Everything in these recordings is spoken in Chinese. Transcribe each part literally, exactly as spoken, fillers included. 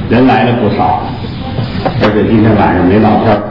人来了不少，而且今天晚上没闹天。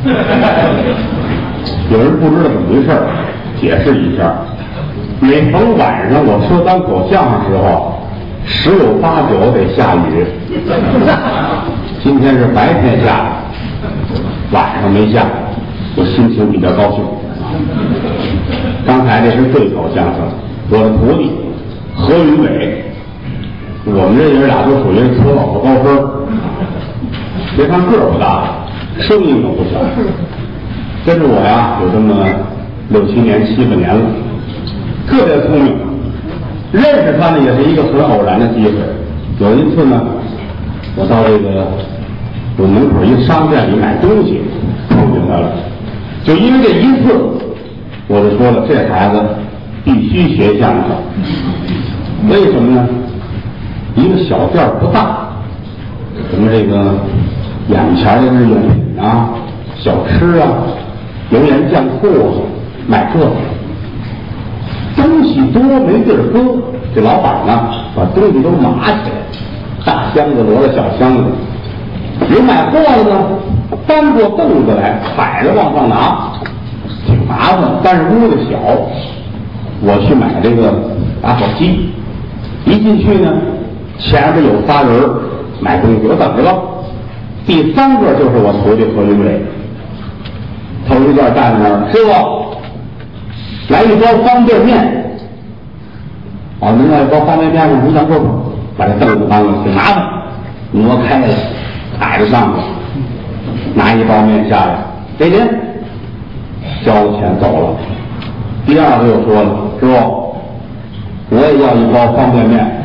有人不知道怎么回事，解释一下。每逢晚上我说单口相声时候，十有八九得下雨。今天是白天下，晚上没下，我心情比较高兴。刚才这是对口相声，我的徒弟何云伟，我们这爷俩都属于科考高分。别看个儿不大，声音可不小。跟着我呀，有这么六七年、七八年了，特别聪明。认识他呢，也是一个很偶然的机会。有一次呢，我到这个我门口一个商店里买东西，碰见他了。就因为这一次，我就说了，这孩子必须学相声。为什么呢？一个小店不大，什么这个眼前的日用品啊、小吃啊、油盐酱醋啊，卖这个。东西多没地儿搁，这老板呢把东西都码起来，大箱子摞着小箱子。有买货的呢，搬过凳子来，踩着往上拿，挺麻烦。但是屋子小，我去买这个打火机，一进去呢，前边有仨人买东西，我等着吧。第三个就是我徒弟何云伟，头一段站在那儿，师傅。来一包方便面，哦，您要一包方便面吗？您想说说，把这凳子搬了，挺麻烦，挪开了，踩着上去，拿一包面下来，给您，交了钱走了。第二个又说了，师傅，我也要一包方便面，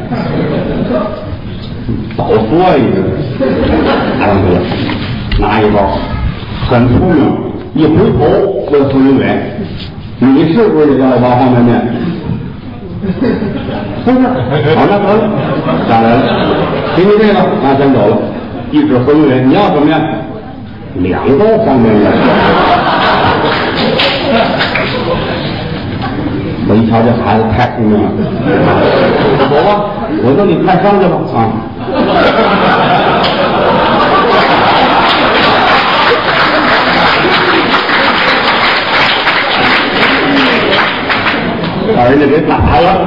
早说一个，拿上去了，拿一包，很聪明，一回头问何云伟。你是不是也要一包方便面？不是，好，那得了，下来了，给你这个，拿钱走了。一指何云伟，你要什么呀？两包方便面。我一瞧这孩子太聪明了，走吧，我说你看伤去吧啊。把人家给打了，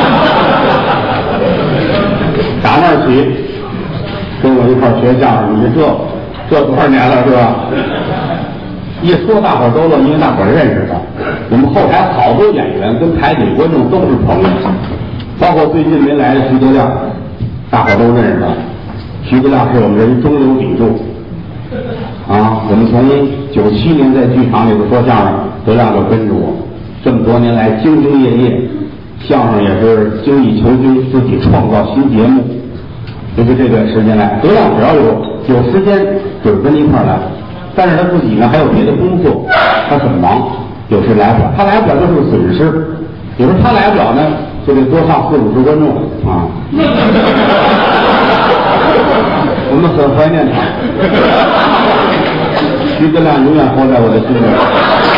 打那儿起，跟我一块儿学相声，你这这多少年了是吧？一说大伙儿都乐，因为大伙儿认识他。我们后台好多演员跟台底观众都是朋友，包括最近没来的徐德亮，大伙儿都认识他。徐德亮是我们这一中流砥柱啊！我们从九七年在剧场里边说相声，德亮就跟着我。这么多年来兢兢业业，相声也是精益求精，自己创造新节目。就是这段时间来，德亮只要有有时间就是跟一块儿来，但是他自己呢还有别的工作，他很忙，有时来不了。他来不了就是个损失，有时候他来不了呢，就得多上四五十观众啊。我们很怀念他，徐德亮永远活在我的心里。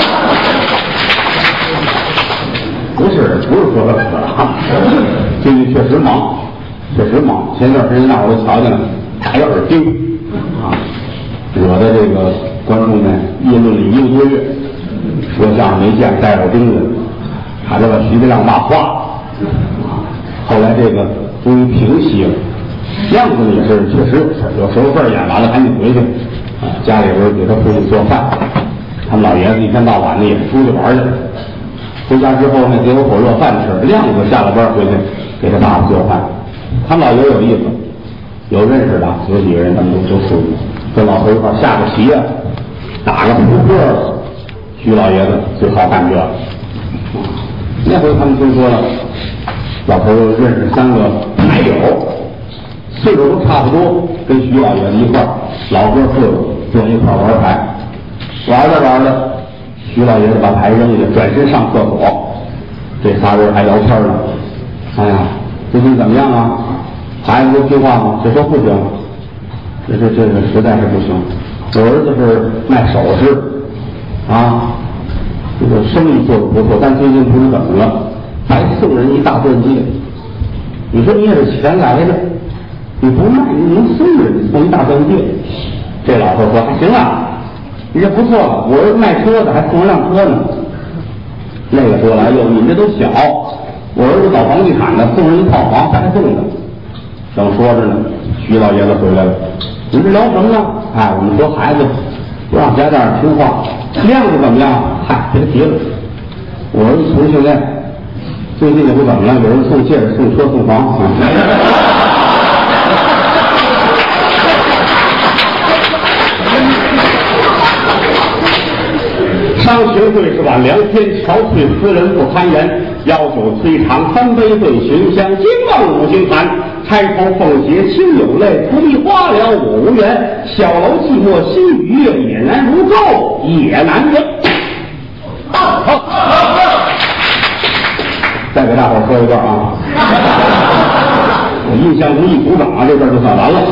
不是不是说他死了，最近确实忙，确实忙。前段时间让我都瞧见了，戴耳钉啊，惹得这个观众们议论了一个多月。说相声没见戴耳钉子，还在把徐德亮骂话啊。后来这个终于平息了，样子也是确实有事，有时候事儿演完了赶紧回去啊，家里边给他父亲做饭。他们老爷子一天到晚的也出去玩去。回家之后呢，给我口热饭吃。亮子下了班回去给他爸爸做饭。他们老爷有意思，有认识的，有几个人他们都都属于跟老头一块下个棋啊，打个扑克。徐老爷子最好干这个。那回他们听说了，老头认识三个牌友，岁数都差不多，跟徐老爷子一块老哥四个坐一块玩牌，玩着玩着。徐老爷子把牌扔下，转身上厕所，这仨人还聊天呢。哎呀，最近怎么样啊？孩子都听话吗？这说不行，这这这个实在是不行。我儿子是卖首饰啊，这个生意做得不错，但最近不知怎么了，还送人一大钻戒。你说你也是钱来的， 你不卖，你能送人，送一大钻戒。这老头说：“还行啊，你这不错了。我是卖车的，还送人辆车呢。”那个说了：“哎呦，你们这都小，我儿子搞房地产的，送人一套房白送的。”正说着呢，徐老爷子回来了。你们聊什么呢？哎，我们说孩子不让家长听话，量子怎么样？嗨，别提了。我儿子从现在最近也不怎么了，有人送戒指、送车、送房啊。商学会是晚凉天，憔悴斯人不堪言。邀酒摧肠，三杯对寻香，金梦五星寒。钗头凤斜亲有泪，荼蘼花了我无缘。小楼寂寞心与月，也难如钩，也难圆。好，好，再给大伙说一段啊！我印象中一鼓掌啊，这段就算完了。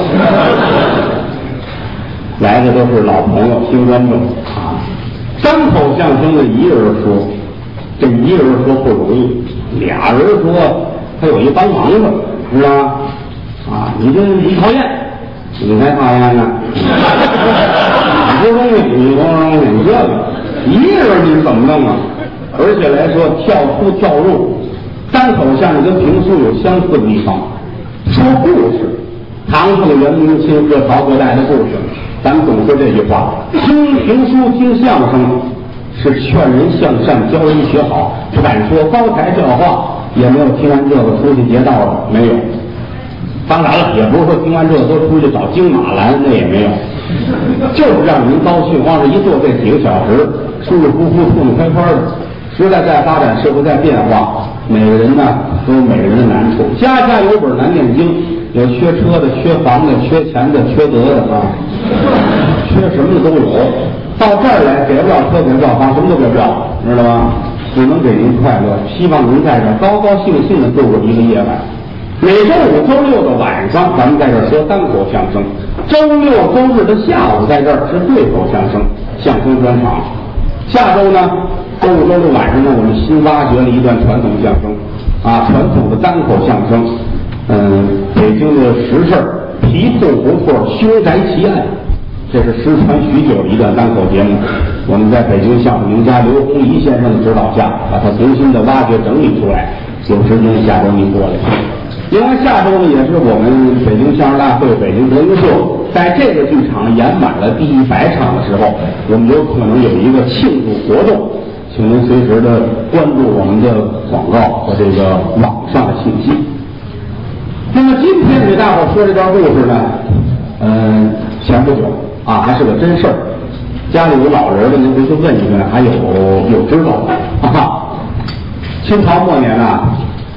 来的都是老朋友、新观众啊。单口相声的一人说，这一人说不容易，俩人说他有一帮忙的，知道吗？啊，你这你讨厌，你才讨厌呢！你不容易，你不容易，你这个一个人你是怎么弄啊？而且来说跳出跳入，单口相声跟评书有相似的地方，说故事，唐宋元明清各朝各代的故事。咱们总说这句话：听评书、听相声是劝人向善、教人学好，不敢说高台教化，也没有听完这个出去劫道的，没有。当然了，也不是说听完这个都出去找金马兰，那也没有，就是让人高兴，往这一坐这几个小时，舒舒服服、痛痛快快的。时代在发展，社会在变化，每个人呢都有每个人的难处，家家有本难念经，有缺车的、缺房的、缺钱的、缺德的啊，缺什么的都有。到这儿来，给不了车，给不了房，什么都给不了，知道吗？只能给您快乐，希望您在这儿高高兴兴的度过一个夜晚。每周五、周六的晚上，咱们在这儿说单口相声；周六、周日的下午，在这儿是对口相声、相声专场。下周呢，周五、周六晚上呢，我们新挖掘了一段传统相声，啊，传统的单口相声。嗯，北京的实事儿，皮铺胡同凶宅奇案，这是失传许久的一段单口节目。我们在北京相声名家刘洪仪先生的指导下，把它重新的挖掘整理出来。有时间下周您过来。另外下周呢，也是我们北京相声大会、北京德云社在这个剧场演满了第一百场的时候，我们有可能有一个庆祝活动，请您随时的关注我们的广告和这个网上的信息。那么今天给大伙说这段故事呢，嗯，前不久啊，还是个真事儿。家里有老人的，您回去问一问，还有有知道的啊。清朝末年啊。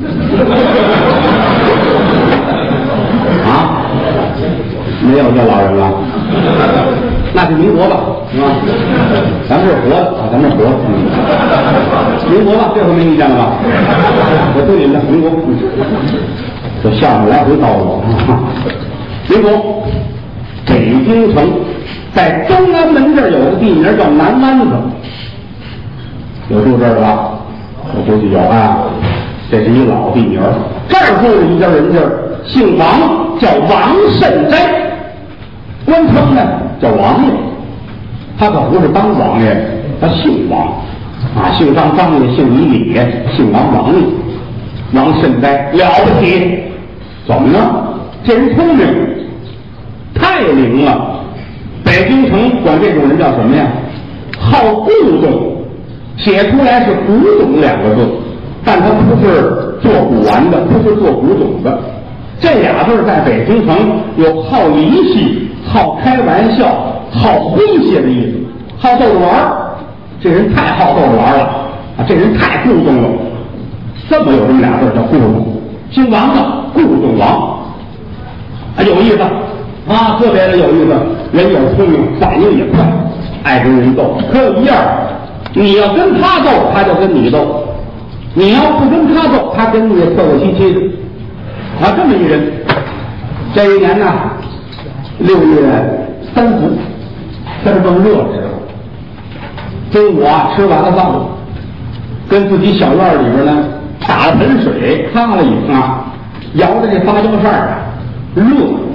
啊，没有这老人了，那是民国吧，是吧？咱们是活的啊，咱们是活的，嗯，民国吧，这回没意见了吧？我对你们民国，这相声来回叨叨。民国，北京城在东安门这儿有个地名叫南湾子，有住这儿的吧？我估计有啊。这是一老地名，这儿住着一家人家，姓王，叫王慎斋，官称呢叫王爷。他可不是当王爷，他姓王啊，姓张张爷，姓李李爷，姓王王爷。王慎斋了不起，怎么呢？这人聪明，太灵了。北京城管这种人叫什么呀？好古董，写出来是古董两个字。但他不是做古玩的，不是做古董的，这俩字在北京城有好离戏、好开玩笑、好诙谐的意思，好逗着玩儿。这人太好逗着玩了啊！这人太故动了，这么有这么俩字叫故动，姓王的故动王，啊，有意思啊，特别的有意思，人也聪明，反应也快，爱跟人斗。可有一样，你要跟他斗，他就跟你斗。你要不跟他斗，他跟你也斗斗气气的啊，这么一人。这一年呢，六月三伏，天儿正热的时候，中午啊吃完了饭，跟自己小院里边呢打了盆水，擦了一擦，摇着这芭蕉扇啊，热。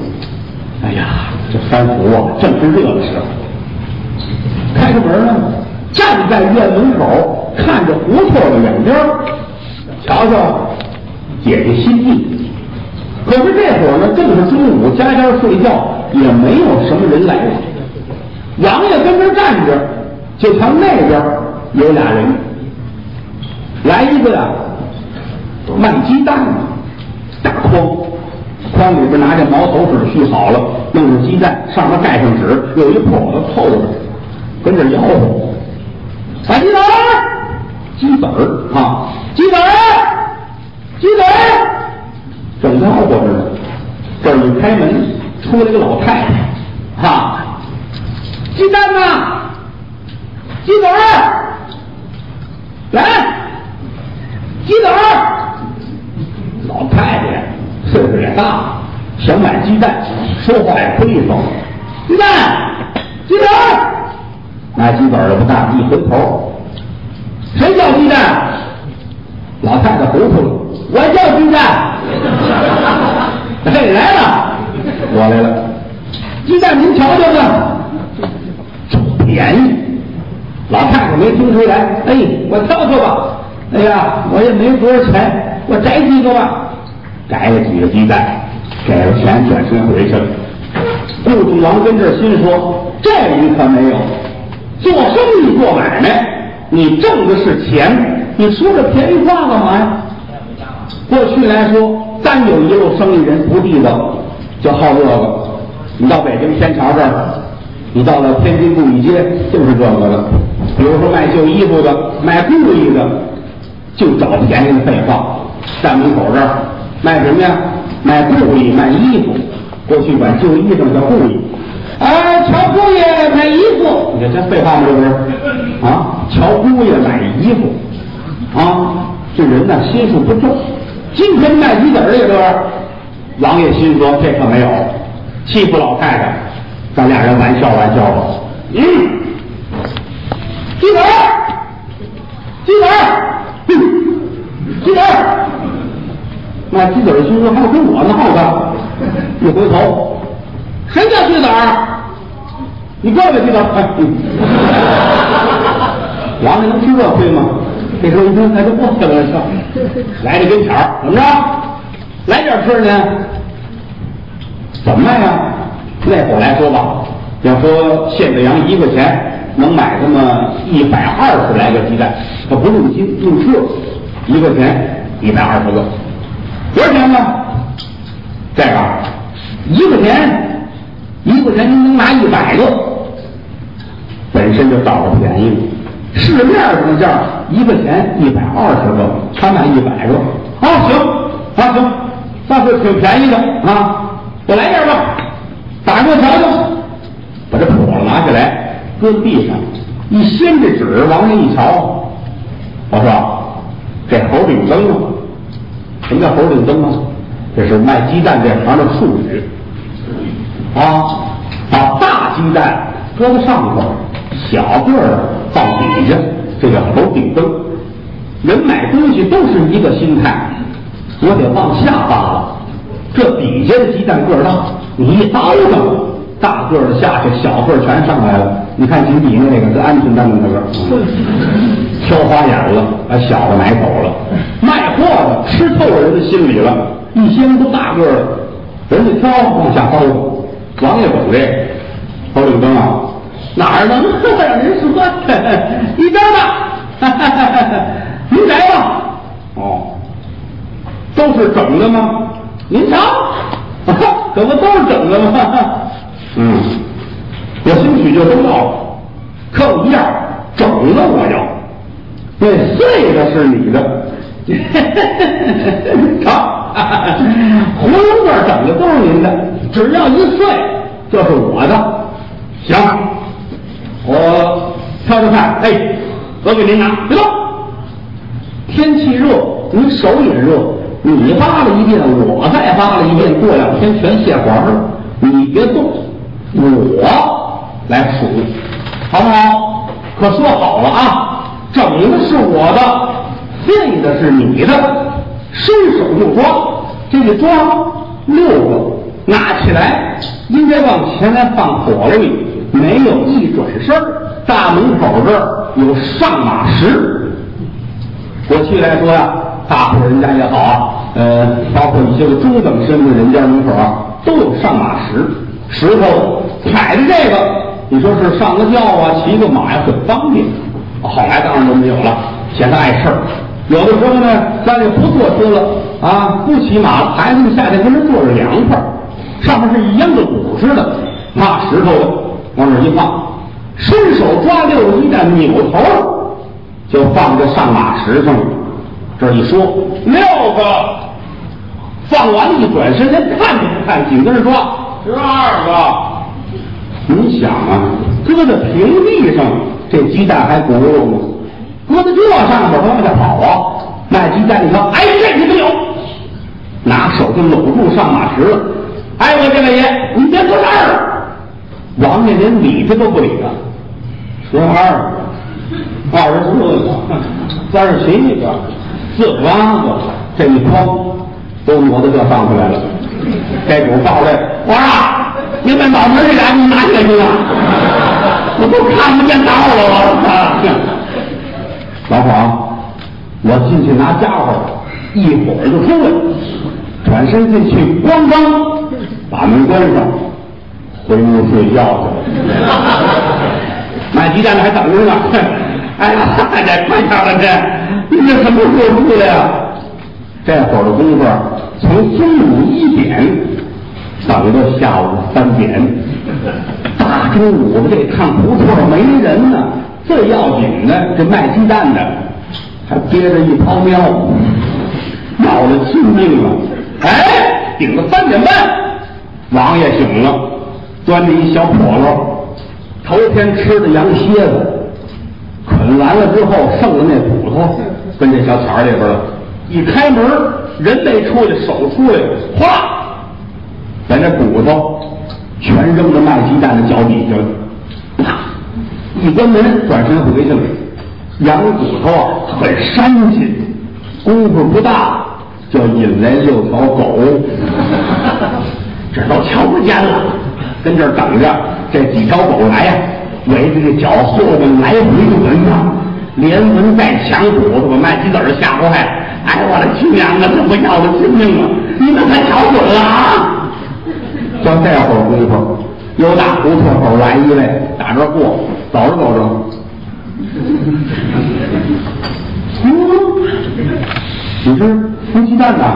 这三伏啊，正是热的时候。开开门呢，站在院门口，看着胡同的两边，瞧瞧姐姐心意。可是这会儿呢，正是中午，家家睡觉，也没有什么人来。王爷跟这站着，就瞧那边有俩人，来一个呀，卖鸡蛋的，大筐，筐里边拿着毛头纸续好了，弄上鸡蛋，上面盖上纸，有一笸子透着，跟这吆喝：“买鸡子儿，鸡子儿啊，鸡子儿，鸡子儿！”正吆喝着呢，这儿一开门，出来个老太太，哈，鸡蛋呢？鸡子儿，来，鸡子儿！老太太岁数也大，想买鸡蛋，说话也不利索。鸡蛋，鸡子儿！买鸡子儿的不干，一回头，谁叫鸡蛋？老太太糊涂了，我叫鸡蛋。嘿，来了，我来了。鸡蛋您瞧瞧吧，这便宜。老太太没听出来，哎，我挑挑吧。哎呀，我也没多少钱，我摘几个吧。摘了几个鸡蛋，给了钱，转身回去了。顾仲王跟这心说：这你可没有，做生意做买卖，你挣的是钱，你说这便宜话干嘛呀？过去来说，单有一路生意人不地道，就好这个。你到北京天桥这儿，你到了天津布艺街，就是这个了。比如说卖旧衣服的，卖布艺的，就找便宜的废话。站门口这儿卖什么呀？卖布艺，卖衣服。过去管旧衣裳叫布艺。哎，乔姑爷买衣服，你看这废话吗？这不是啊？乔姑爷买衣服啊，这人呢心术不正。今天卖鸡子儿这个，王爷心说这可没有，欺负老太太，咱俩人玩笑玩笑吧。嗯，鸡子儿，鸡子儿，嗯，鸡子儿，卖鸡子儿的心说还有跟我闹的。一回头，谁叫鸡子儿？你过来鸡子儿。哎，嗯、王爷能吃这亏吗？这时候一听，哎，这过去了，来这跟前儿，怎么着？来点吃呢？怎么卖呀？那会儿来说吧，要说现在羊一块钱能买这么一百二十来个鸡蛋，它不用斤，用克，一块钱一百二十个，多少钱呢？这个一块钱，一块钱您能拿一百个，本身就找着便宜了。市面上的价一块钱一百二十个，他买一百个啊，行啊行，那是挺便宜的啊，我来点吧，打过瞧瞧，把这笸子拿下来，搁在地上，一掀这纸，往上一瞧，我说这猴顶灯啊，什么叫猴顶灯啊？这是卖鸡蛋这行的术语啊，把大鸡蛋搁在上头，小个儿放底下，这叫头顶灯。人买东西都是一个心态，我得往下扒拉。这底下的鸡蛋个儿大，你一倒上，大个儿的下去，小个儿全上来了。你看井底下那个是鹌鹑蛋的那个，挑花眼了，把小的买走了。卖货的吃透了人的心里了，一些人都大个儿了，人家挑往下包。王爷懂这个头顶灯啊。哪儿能让您说？一边吧，您来吧。哦，都是整的吗？您瞧，可不都是整的吗？嗯，我兴许就都要了，可不一样，整的我要，那碎的是你的。瞧，葫芦段整的都是您的，只要一碎就是我的。行。我挑挑看，哎，我给您拿，别动。天气热，您手也热，你扒了一遍，我再扒了一遍，过两天全卸环了。你别动，我来数，好不好？可说好了啊，整的是我的，碎的是你的，伸手就抓，这个抓六个，拿起来应您别往前来放火炉里，没有一转身，大门口这儿有上马石。过去来说呀，大户人家也好啊，呃，包括一些个中等身份人家门口啊，都有上马石，石头踩着这个，你说是上个轿啊，骑个马呀，很方便。后来当然都没有了，嫌他碍事儿。有的时候呢，咱也不坐车了啊，不骑马了，孩子们夏天跟人坐着凉快，上面是一样的骨似的，骂石头的，往那一放，伸手抓溜了一旦扭头就放在上马石上了。这一说六个，放完了一转身，连看都不看，紧跟着抓十二个。你想啊，搁在平地上，这鸡蛋还轱辘呢。搁在这上边，他往下跑啊！卖鸡蛋，你看，哎，这你没有，拿手就搂住上马石了。哎，我这位爷，你别做事儿！王爷连理他都不理他。十二、二十四个、三十七个、四十八个，这一筐都挪到这上回来了。这主报来，我说你们脑门这俩你拿下去啊！我都看不见道了，我操！老黄，我进去拿家伙，一会儿就出来，转身进去，咣当把门关上，回屋睡觉去了。卖鸡蛋的还等着呢。哎呀，这快点了，这你这什么时候出来呀？这会儿的功夫，从中午一点等到下午三点，大中午这趟不错，没人呢。最要紧的，这卖鸡蛋的还憋着一泡尿，闹了亲命了。哎，顶到三点半，王爷醒了，端着一小笸箩，头天吃的羊蝎子，啃完了之后剩的那骨头跟这小铲里边了。一开门，人没出来，手出来，哗，把这骨头全扔到卖鸡蛋的脚底下了。啪！一关门，转身回去了。羊骨头啊，很煽情，功夫不大，就引来六条狗，这都瞧不见了，跟这儿等着。这几条狗来呀、啊，围着这脚后边来回就闻上，连闻带抢骨头，把卖鸡子儿吓坏了。哎，我的亲娘啊，这不要了亲命了！你们可瞧准了啊！就这会儿功夫。有打胡同口来一位，打这过，走着走着，嗯，你是孵鸡蛋的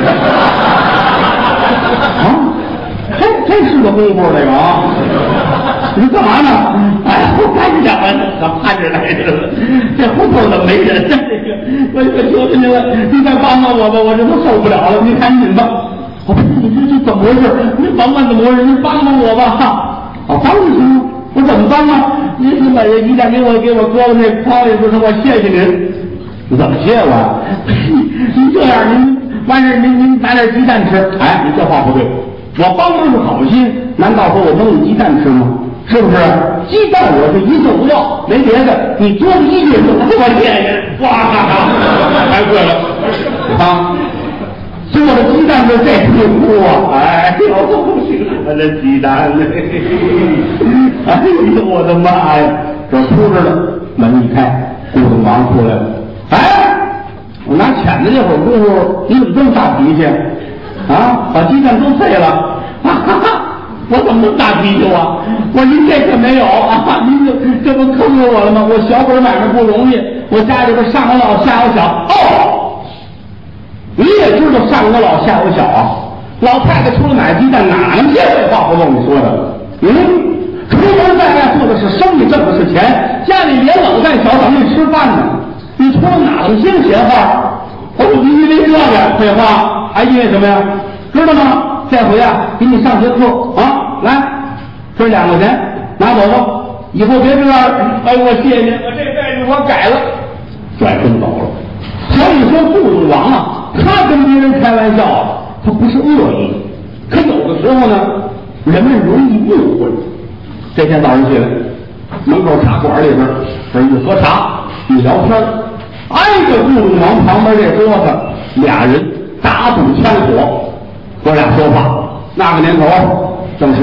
啊？这这是个功夫，这个啊！你干嘛呢？哎呀，我赶紧啊，咱盼着来着了。这胡同怎么没人呢？这个，我我求求您了，你再帮帮我吧，我这都受不了了，你赶紧吧。我不是你这这怎么回事？你甭问怎么回事，你帮帮我吧！啊，帮你行吗？我怎么帮啊？您是把这鸡蛋给我给我搁到那筐里头，我谢谢您。你怎么谢我呀？您这样，您完事您您拿点鸡蛋吃。哎，你这话不对，我帮忙是好心，难道说我蒙你鸡蛋吃吗？是不是？鸡蛋我是一字不要，没别的，你多了一句我谢谢。哇，太对了啊！做的鸡蛋就这屁股啊！哎呦，我的鸡蛋嘞！哎呦，我的妈呀！这出着了，门一开，顾东王出来了。哎，我拿钳子这会儿功夫，你怎么这么大脾气啊？把鸡蛋都碎了！哈哈哈！我怎么这么大脾气啊？我说您这可没有啊！您这这不坑了我了吗？我小本买卖不容易，我家里边上有老下有小哦。你也知道上有老下有小啊！老太太出来买鸡蛋，哪能些废话不够你说的？嗯，出门在外做的是生意，挣的是钱，家里连老带小等你吃饭呢。你出了哪能些闲话？我说你因为这个废话，还因为什么呀？知道吗？这回啊，给你上节课啊，来，这两块钱拿走吧，以后别这样。哎，我谢谢您，我这辈子我改了。转身走了。所以说，顾东王啊，他跟别人开玩笑啊，他不是恶意，可有的时候呢，人们容易误会。这天早上起来，门口茶馆里边，这一喝茶，一聊天，挨着顾东王旁边这桌子，俩人打赌枪火，哥俩说话。那个年头正是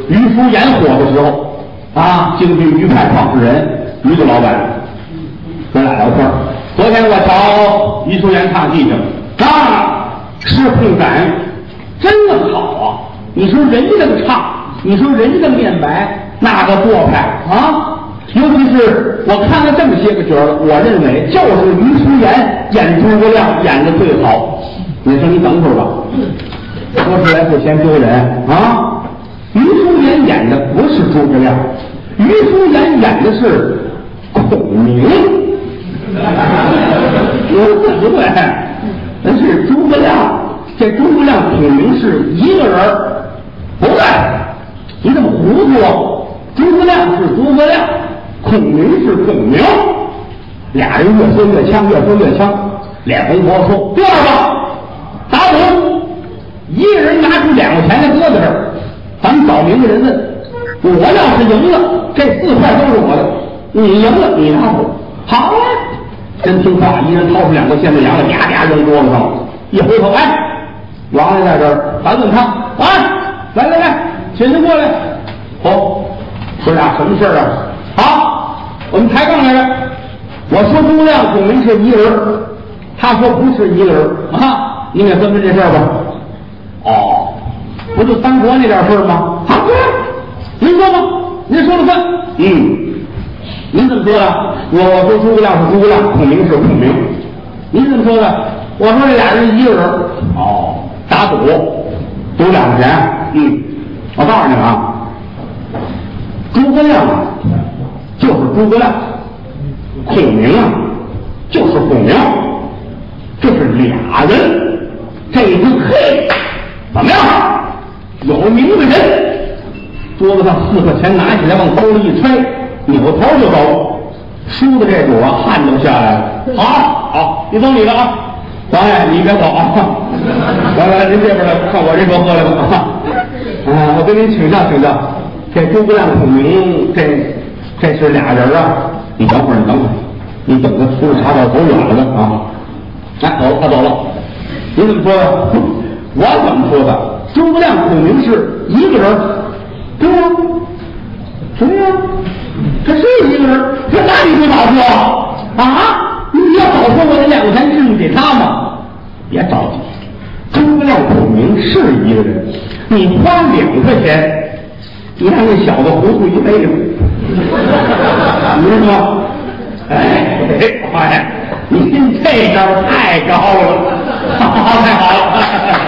于淑妍火的时候啊，京剧于派创始人于子老板，咱俩聊天。昨天我瞧于淑妍唱戏去，啊，是碰感真的好啊！你说人家的唱，你说人家的面白，那个做派啊！尤其是我看了这么些个角儿，我认为就是于淑妍演诸葛亮演的最好。你说你等会儿吧，说出来不嫌丢人啊！于淑妍演的不是诸葛亮，于淑妍演的是孔明。不对不对，那是诸葛亮。这诸葛亮孔明是一个人，不对，你怎么糊涂啊？诸葛亮是诸葛亮，孔明是孔明，俩人越说越呛，越说越呛。脸红婆说：“对吧？打赌，一个人拿出两块钱来搁在这儿，咱们找明白人问。我要是赢了，这四块都是我的；你赢了，你拿走。好啊，真听话，一人掏出两个现在洋的，啪啪扔桌子上了。一回头，哎，王爷在这儿，咱问他，啊，来来来，请您过来。哦，说俩什么事儿啊？好，我们抬杠来着。我说诸葛亮孔明是一个人，他说不是一个人啊，你也分分这事儿吧。哦，不就三国那点事儿吗？啊，对，您说吧，您说了算。嗯，您怎么说的？我我说诸葛亮是诸葛亮，孔明是孔明。您怎么说的？我说这俩人一个人。哦，打赌，赌两块钱。嗯，我告诉你们啊，诸葛亮啊，就是诸葛亮。孔明啊，就是孔明，这是俩人。这一听，嘿，怎么样？有名的人。桌子上四块钱拿起来，往兜里一揣，扭头就走。输的这主啊，汗都下来了。好，好，你走你的啊，王爷你别走啊。来来，您这边来，看我这边喝来吧。啊，我跟您请教请教，这诸葛亮、孔明，这这是俩人啊。你等会儿，你等会儿，你等着出了茶道走远了的啊！哎，走了，他走了。你怎么说的？我怎么说的？诸葛亮、孔明是一个人。对呀、啊，对呀、啊，这是一个人。这那你不早说啊？你要早说，我这两块钱至于给他吗？别着急，诸葛亮、孔明是一个人，你花两块钱，你让那小子糊涂一辈子。你知道吗？哎，哎呀，您这招太高了，好，太好了！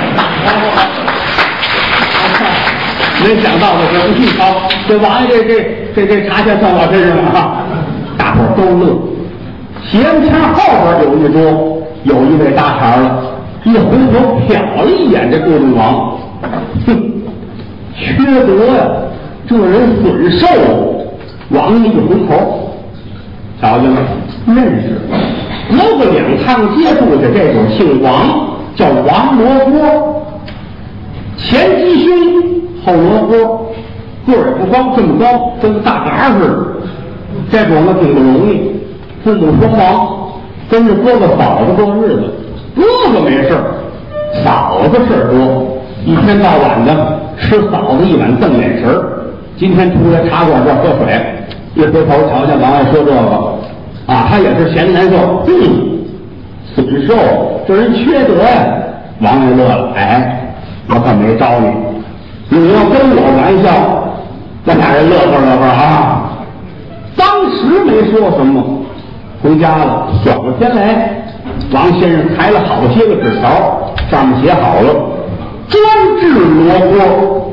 没想到的是，一瞧这王爷这这这这茶钱算我身上了啊！大伙儿都乐。斜墙后边有一桌，有一位搭茬了，一回头瞟了一眼这顾东王，哼，缺德呀！这人损寿。王爷一回头，瞧见了，认识，隔个两趟街住的这种姓王，叫王罗锅，前鸡胸，后罗锅，个儿也不高，这么高，跟个大嘎似的。这种呢挺不容易，父母双亡，跟着哥哥嫂子过日子。哥哥没事，嫂子事儿多，一天到晚的吃嫂子一碗瞪眼神儿。今天出来茶馆这儿喝水。一回头瞧见王爷说这个啊，他也是嫌难受。嗯，损寿，这人缺德呀！王爷乐了，哎，我可没招你，你要跟我玩笑，那俩人乐呵乐呵啊。当时没说什么，回家了。转过天来，王先生抬了好些个纸条，上面写好了“专治罗锅”，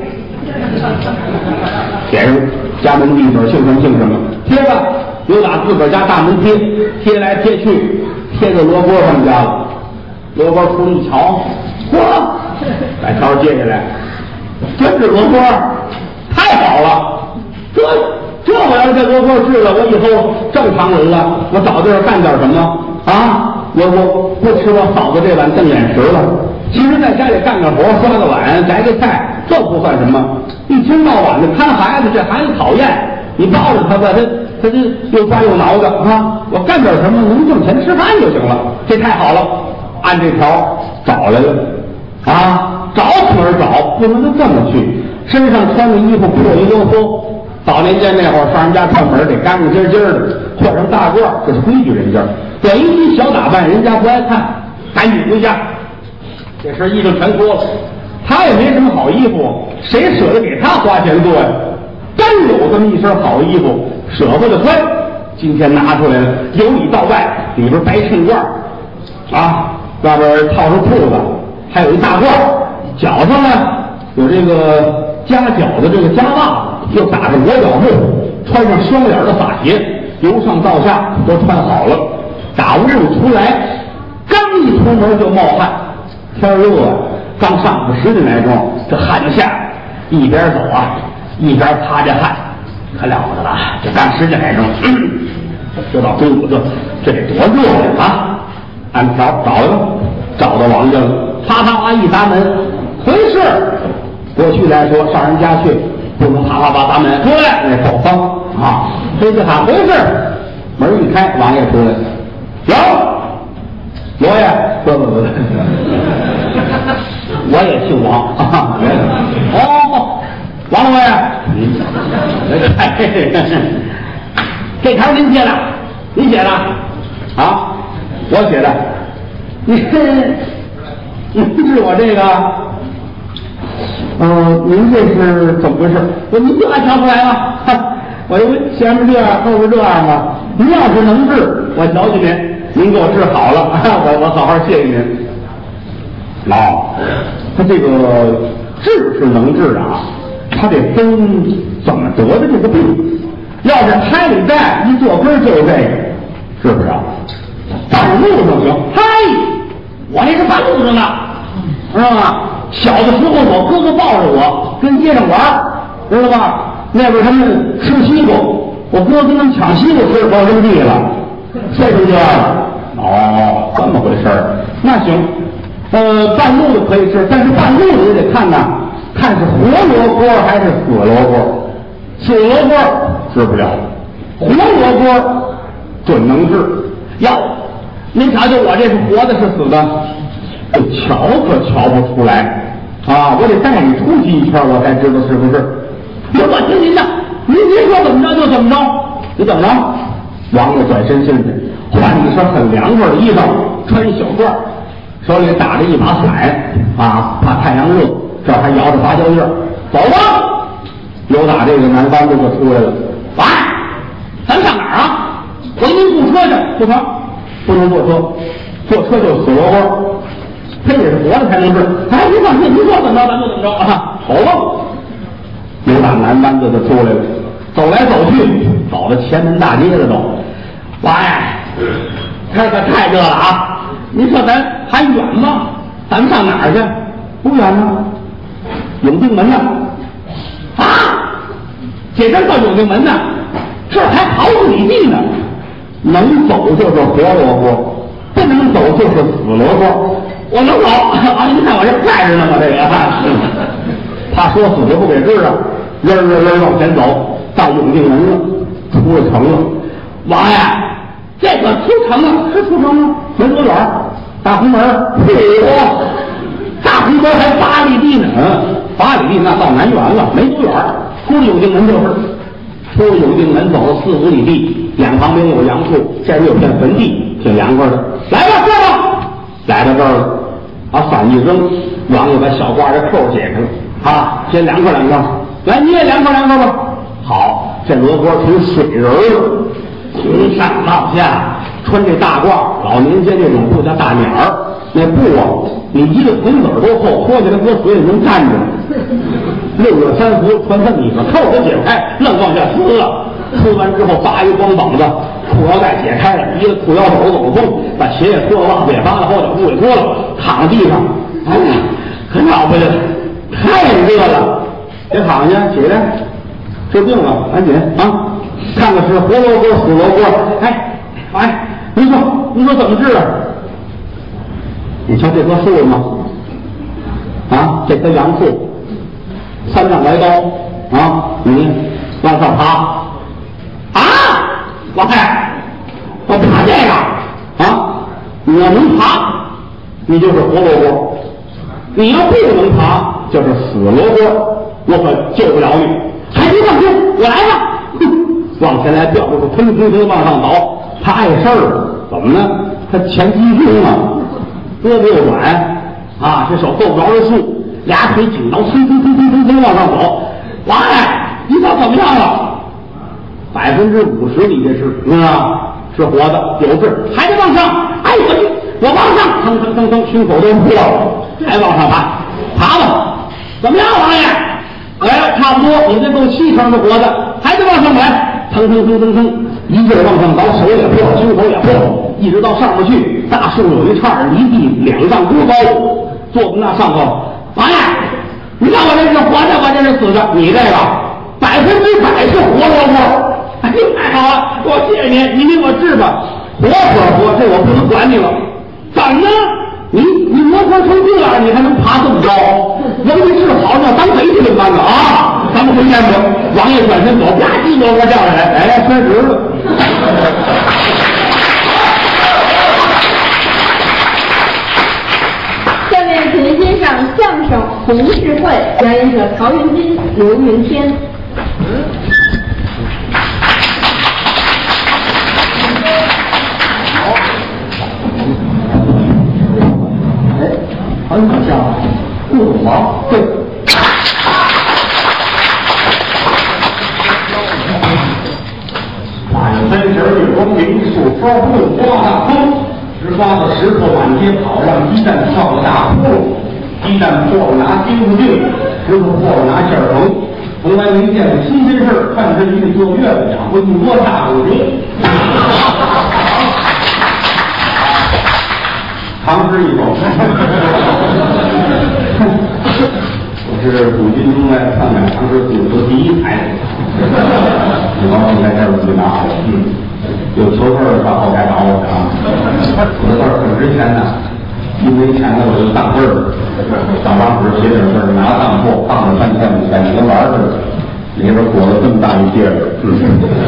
写上家门地址，姓什么姓什么，贴吧，又打自个儿家大门贴，贴来贴去，贴到罗锅他们家了。罗锅出一瞧，嚯，把条接下来，真是罗锅，太好了！这这我要是这罗锅治了，我以后正常人了，我找地儿干点什么啊？我我不吃我嫂子这碗瞪眼食了。其实在家里干个活，刷个碗，摘个菜，这不算什么。一天到晚的看孩子，这孩子讨厌，你抱着他吧，他他就又抓又挠的啊！我干点什么能挣钱吃饭就行了，这太好了。按这条找来了啊，找哪儿找？不能就这么去。 身上穿的衣服破衣溜脱。早年间那会儿上人家串门得干干净净的，换上大褂，这是规矩人家。短衣衣小打扮，人家不爱看，赶紧回家。这身衣裳全脱了，他也没什么好衣服，谁舍得给他花钱做呀？单有这么一身好衣服，舍不得穿。今天拿出来了，由里到外，里边白衬褂啊，外边套上裤子，还有一大褂，脚上呢有这个夹脚的这个夹袜子，又打上裹脚布，穿上双脸的法鞋，由上到下都穿好了。打屋里出来，刚一出门就冒汗，天热啊，刚上午十点来钟，这汗就下来，一边走啊一边擦着汗，可了不得了。这刚十点来钟，这到中午这这得多热呀啊！按条找来了，找到王家了，啪啪啪一砸门，回事。过去来说上人家去不能啪啪啪砸门，出来那走方啊，非得喊回事。门一开，王爷出来，有罗爷，不不不，我也姓王啊。哦，王罗爷，嗯，这条您写的，你写的啊？我写的。您您是我这个，呃，您这是怎么回事？我您这还瞧不来吗？我以为前面这样，后边这样啊。您要是能治，我瞧瞧您，您给我治好了，我我好好谢谢您。哦，他这个治是能治啊，他得分怎么得的这个病。要是胎里带一坐根就是这个，是不是啊？半路上行，嗨，我那是半路上的，知道吗？小的时候我哥哥抱着我跟街上玩，知道吧？那边他们吃西瓜，我哥跟他们抢西瓜吃，把我扔地了，摔成这样了。哦，这么回事儿，那行，呃，半路的可以吃，但是半路的也得看呐，看是活罗锅还是死罗锅。死罗锅治不了，活罗锅准能治。要您瞧瞧我这是活的是死的，这瞧可瞧不出来啊！我得带你出去一圈，我才知道是不是。我我听您的，您您说怎么着就怎么着，你怎么着？王爷转身进去，换一身很凉快的衣裳，穿一小褂，手里打着一把伞啊，怕太阳热，这还摇着芭蕉叶，走吧。有打这个南班子就出来了，喂，咱上哪儿啊？我给您雇车去，不成，不能坐车，坐车就死罗锅，非得是活的才能治。哎，您放心，您说怎么着咱就怎么着啊，走吧。有打南班子就出来了，走来走去，走到前门大街了都。喂，天可太热了啊！您说咱还远吗？咱们上哪儿去？不远呢，永定门呢。啊，这真到永定门呢，这还好几里地呢。能走就是活罗锅，不能走就是死罗锅。我能走啊！您看我这快着呢，我这个怕说死就不给治啊，扔扔扔往前走，到永定门了，出了城了。王爷，这个出城了，是出城了，没多远，大红门，嚯，大红门还八里地呢，嗯，八里地那到南园了，没多远，出了永定门就是，出了永定门走了四五里地，两旁边有杨树，这边有片坟地，挺凉快的。来吧，坐吧，来到这儿了，把伞一扔，王爷把小褂的扣解开了，啊，先凉快凉快，来你也凉快凉快吧。好，这罗锅成水人了。从上到下穿这大褂，老年间这种布叫大鸟儿，那布啊，你一个臀子多厚，脱下来搁水里能站着。六月三伏穿这么一个，扣子解开，愣往下撕了。撕完之后扒一光膀子，裤腰带解开了，一个裤腰走走风，把鞋也脱了，袜子也扒了，后脚裤也脱了，躺在地上，哎呀，可了不得了，太热了，别躺下，起来，治病了，赶紧啊！看看是活罗锅死罗锅，哎，哎，您说您说怎么治啊？你瞧这棵树了吗？啊，这棵杨树，三丈来高啊，你往上爬啊！老太，我爬这个啊，我能爬，你就是活罗锅；你要不能爬，就是死罗锅我可救不了你。还别放心，我来了。往前来调着，腾腾腾往上倒。他碍事儿，怎么呢？他前肌胸啊，胳膊又软啊，这手够不着这树，俩腿紧到，腾腾腾腾腾腾往上走。王爷，你可怎么样了？百分之五十你这是啊，是活的，有治，还得往上。哎，我去，我往上，腾腾腾腾，胸口都破了，还往上爬，爬吧。怎么样，王爷？哎，差不多，你这够七成是活的，还得往上来，腾腾腾腾腾，一劲儿往上倒，手也破，胸口也破，一直到上面去。大树有一叉，离地两丈多高，坐在那上头。王爷，你看我这是活的，我这是死的，你这个百分之百是活萝卜。哎，太好了，我谢谢您，你给我治吧，活可活，这我不能管你了。怎么呢？你你磨合成这样，你还能爬这么高？要没治好，要当贼去怎么办呢？啊，咱们回见吧。王爷转身走，吧唧萝卜掉下来，哎，摔直了。 下面请您欣赏相声《红事会》，表演者曹云金、刘云天。 好像顾总王对。大年三十日光明，树梢不刮大风，石瓜子石头满街跑，让鸡蛋跳个大窟窿。鸡蛋破了拿钉子钉，石头破了拿线缝。从来没见过新鲜事儿，看着一个坐月子养活一窝大狗熊。长诗一首。我是古今中外上海长诗组的第一台。你往你在这儿就拿好了，嗯，有求字的上后台找我啊。我的字儿很值钱的，一没钱呢我就当字儿，找张纸写点字儿，拿当货放着半天五钱，跟玩似的，里边裹了这么大一戒指，嗯，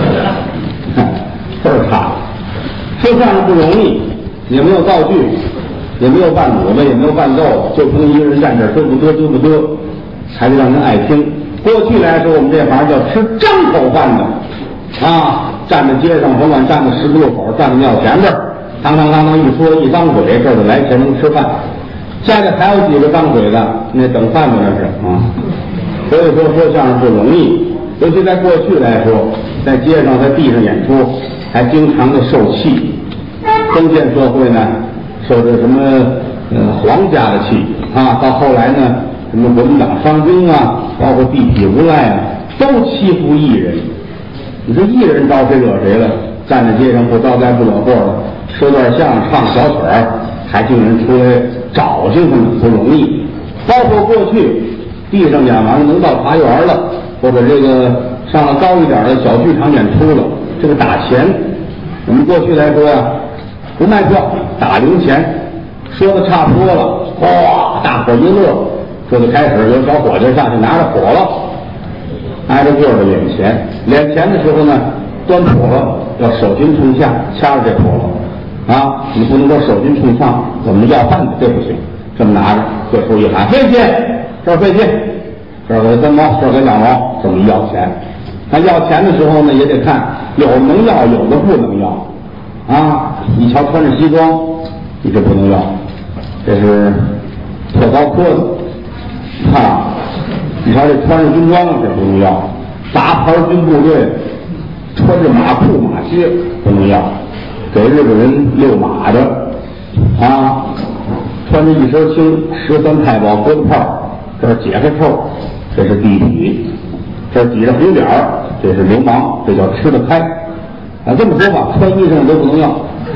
字儿差，说相声不容易，也没有道具。也没有伴舞的，也没有伴奏，就凭一个人站这儿嘚不嘚嘚不嘚，还得让人爱听。过去来说，我们这行叫吃张口饭的，啊，站在街上，甭管站在十字路口，站在庙前这儿，当当当当一说，一张嘴，这儿就来钱能吃饭。现在还有几个张嘴的，那等饭的那是啊。所以说说相声不容易，尤其在过去来说，在街上、在地上演出，还经常的受气。封建社会呢，受着什么呃皇家的气啊，到后来呢，什么国民党商兵啊，包括地痞无赖啊，都欺负艺人。你说艺人招谁惹谁了？站在街上不招灾不惹祸的，说段相声唱小曲儿，还竟人出来找去他们不容易。包括过去地上演完了能到茶园了，或者这个上了高一点的小剧场演出了，这个打钱，我们过去来说呀、啊，不卖票，打零钱。说的差不多了，哗，大伙一乐，这就开始有小伙计下去拿着火了，挨着个的敛钱。敛钱的时候呢，端火了要手心冲下，掐着这火了啊！你不能说手心冲上，我们要饭的这不行。这么拿着，各处一喊费劲，这儿费劲，这儿给三毛，这儿给两毛，这么一要钱。那要钱的时候呢，也得看，有的能要，有的不能要啊！你瞧穿着西装，你这不能要。这是特高科的啊！你瞧这穿着军装这不能要，杂牌军部队穿着马裤马靴不能要，给日本人遛马的啊，穿着一身青十三太保疙瘩炮，这是解开扣，这是地痞，这是抵着红点儿，这是流氓，这叫吃得开啊！这么说吧，穿衣裳都不能要。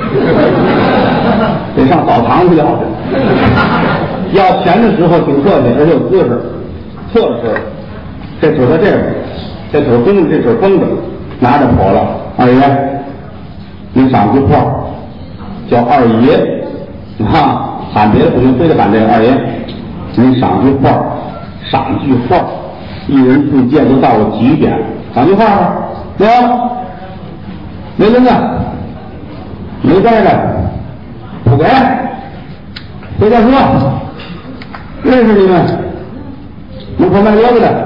得上澡堂子要去，要钱的时候挺客气，而且有姿势，侧着身，这腿在这边，这腿弓着，这腿绷着，拿着火了。二爷，您赏句话，叫二爷，啊，喊别的不行，非得喊这个二爷。您赏句话，赏句话，一人自荐都到了极点，赏句话吧，没有，没人呢，没在呢。不给，谁在说？认识你们？门口卖萝卜的，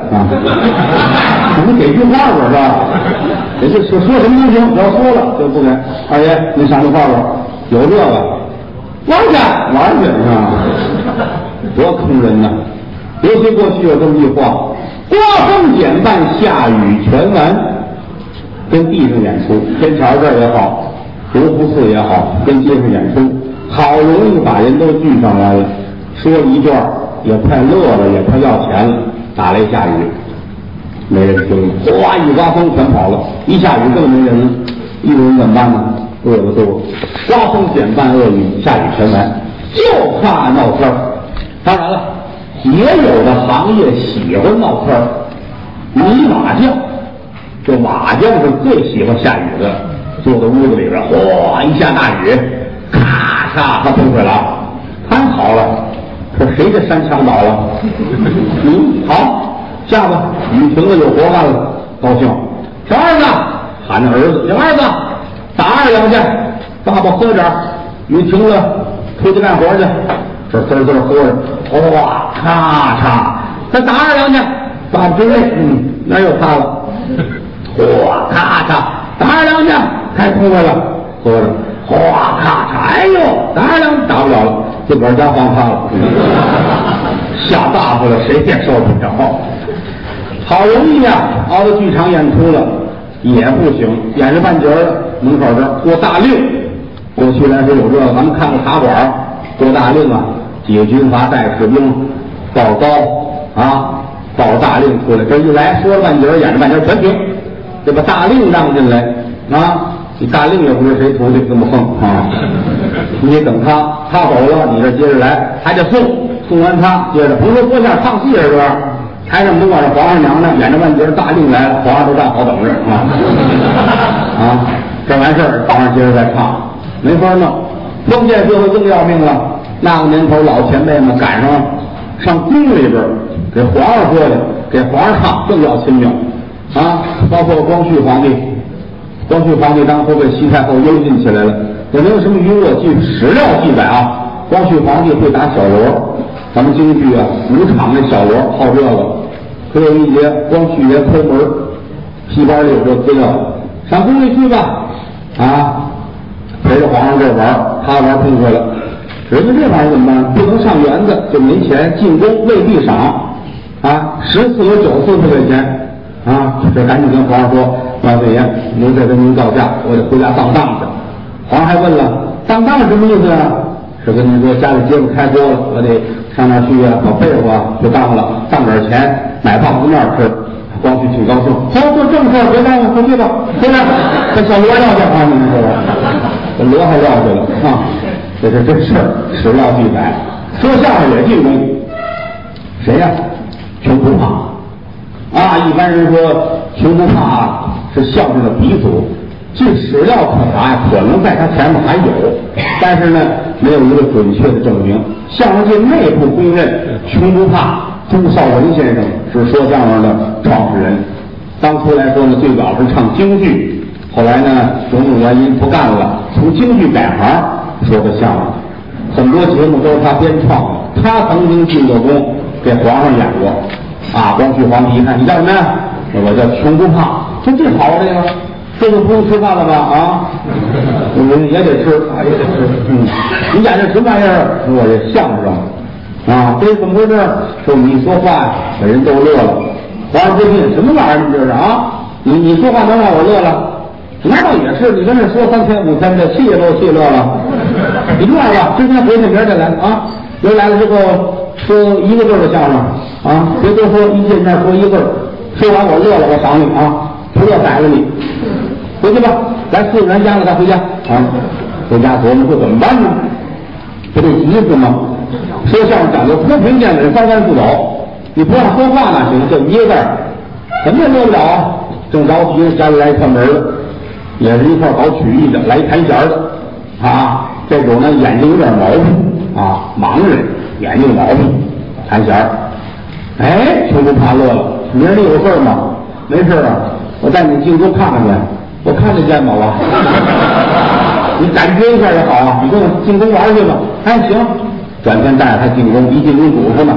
啊！你给句话吧是吧？也就说说什么都行，要说了就不给。二爷，您上句话吧，有这个玩去玩去是吧？多坑人呐！尤其过去有这么一句话：刮风减半，下雨全完。跟地上演出，天桥这儿也好，罗浮寺也好，跟街上演出，好容易把人都聚上来了。说了一段也快乐了，也快要钱了，打雷下雨，没人听，哗一刮风全跑了，一下雨更没人了，一个人怎么办呢？饿了肚，刮风减半，恶雨下雨全完，就怕闹天儿。当然了，也有的行业喜欢闹天儿，泥瓦匠。这瓦匠是最喜欢下雨的，坐在屋子里边，哗一下大雨，咔嚓他崩溃了，太好了，这谁这山墙倒了？嗯，好，下吧，雨停了有活干了，高兴。小儿子喊着儿子，小儿子打二两去，爸爸喝点，雨停了，出去干活去。这滋滋喝着，哗咔嚓，再打二两去，爸爸真累，嗯，那又擦了。哗咔嚓，打二两去，太痛快了，喝着，哗咔嚓，哎呦，打二两打不了了，自个儿家放塌了，下大发了，谁也受不着。好容易啊，熬到剧场演出了，也不行，演着半截儿，门口这儿过大令。过去来说有这个，咱们看过茶馆，过大令啊，几个军阀带士兵报高啊，报大令出来，这一来说着半截儿，演着半截儿，全停。这把大令让进来啊！你大令也不是谁徒弟，这么横啊！你得等他，他走了，你这接着来，还得送，送完他接着，甭说说相唱戏是吧？台上甭管是皇上娘娘演着半截，大令来了，皇上都站好等着啊！啊，这完事儿，皇上接着再唱，没法弄。封建社会更要命了，那个年头老前辈们赶上上宫里边给皇上说的，给皇上唱更要亲命。啊，包括光绪皇帝，光绪皇帝当初被西太后幽禁起来了，也没有什么娱乐。据史料记载啊，光绪皇帝会打小锣，咱们京剧啊，武场那小锣好这个。可有一节光绪爷抠门，戏班里有这资料，上宫里去吧，啊，陪着皇上这玩，他玩痛快了。人家这玩意儿怎么办？不能上园子，就没钱，进宫未必赏，啊，十次有九次不给钱。啊，这赶紧跟皇上说，万岁爷，您再跟您告假，我得回家当当去。皇上还问了，当当是什么意思啊？是跟您说家里街坊开锅了，我得上那儿去啊，把被子啊就当了，当点钱买棒子面吃。光绪挺高兴，好，做正事，别耽误，回去吧，回来把小罗撂下啊，你们说吧，这罗还撂去了啊，这是真事儿，史料记载。说相声也进宫，谁呀、啊？穷不怕。啊，一般人说穷不怕是相声的鼻祖，据史料可查呀，可能在他前面还有，但是呢，没有一个准确的证明。相声界内部公认，穷不怕朱绍文先生是说相声的创始人。当初来说呢，最早是唱京剧，后来呢，种种原因不干了，从京剧改行说的相声，很多节目都是他编创的。他曾经进过宫，给皇上演过。啊！光绪皇帝一看，你叫什么呀？我叫穷不怕。说这好，这个这就不用吃饭了吧？啊，我也得吃，啊，也得吃。嗯，你演这什么玩意儿？我这相声啊，这怎么回事？说你一说话，把人都乐了。皇上不信，什么玩意儿？你这是啊？你你说话能让我乐了？那倒也是，你跟这说三天五天的，气也都气乐了。你这样吧，今天回去，明儿再来啊。明儿来了之后。说一个字的相声啊，别多说，一见面说一个字，说完我乐了，我赏你啊，不乐宰了你。回去吧，来四个人家了，再回家啊。回家琢磨说怎么办呢？不得急死吗？说相声讲究脱贫见稳，三番四走，你不让说话哪行？就一个字，怎么也乐不了啊。正着急，家里来一串门的，也是一块搞曲艺的，来一弹弦的啊。这种呢眼睛有点毛病啊，盲人。眼睛有毛病，弹弦儿，哎，穷不怕乐了。明儿你有事儿吗？没事啊，我带你进宫看看去。我看得见吗？我，你感觉一下也好啊。你跟我进宫玩去吧。哎，行。转天带着他进宫，一进宫嘱咐呢，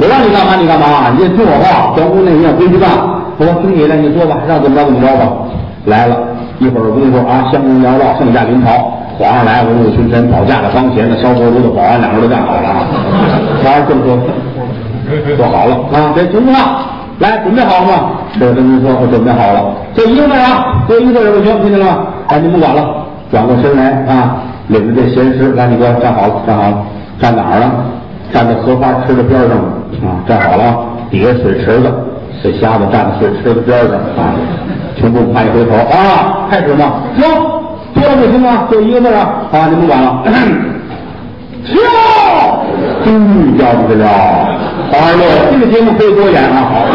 我让你干嘛你干嘛，你这听我话，全屋内你要回去干。我说听你的，你说吧，让怎么着怎么着吧。来了一会儿功夫啊，香烟缭绕，盛夏临朝，皇上来，文武群臣，保驾的、帮闲的、烧锅炉的、保安两个都站好了啊。皇上正说做好了啊，这同志啊，来准备好了吗？这跟您说，我准备好了。这一个字啊，这一个字就行，听见了吗？哎，您不管了，转过身来啊，领着这闲师，来，你给我站好了，站好了，站哪儿了？站在荷花池的边上啊，站好了，底下水池子，这瞎子站在水池子边上啊，全部看一回头啊，开始吗？行，多了不行啊，就一个字啊，啊，您不管了。跳，终于交出去了。皇上乐，这个节目可以多演啊，好。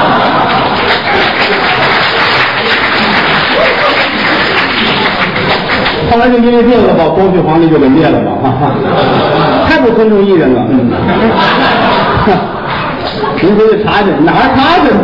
后来就因为这个把光绪皇帝就给灭了嘛，太不尊重艺人了。嗯，您回去查去，哪儿查去？